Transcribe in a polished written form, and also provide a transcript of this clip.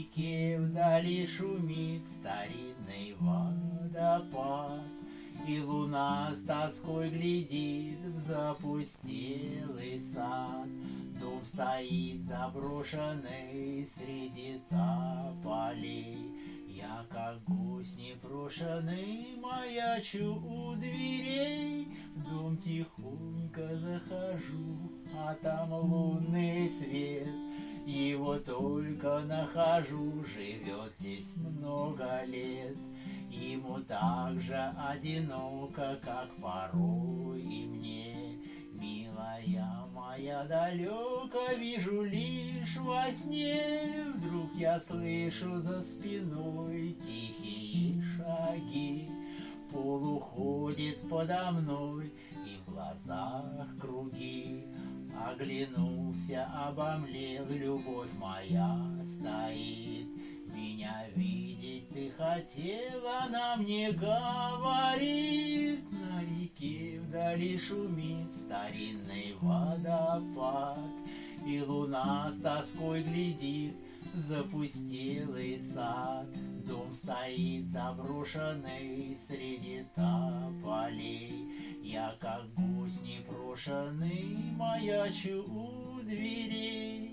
реке вдали шумит старинный водопад, и луна с тоской глядит в запустелый сад. Дом стоит заброшенный среди тополей. Я, как гость непрошенный, маячу у дверей. В дом тихонько захожу, а там лунный свет. Его только нахожу, живет здесь много лет. Ему так же одиноко, как порой и мне. Милая моя, далеко вижу лишь во сне. Вдруг я слышу за спиной тихие шаги. Пол уходит подо мной, и в глазах круги. Оглянулся, обомлел, любовь моя стоит. Меня видеть ты хотела, она мне говорит. На реке вдали шумит старинный водопад, и луна с тоской глядит в запустелый сад. Дом стоит заброшенный среди тополей. Я, как гость непрошенный, маячу у дверей.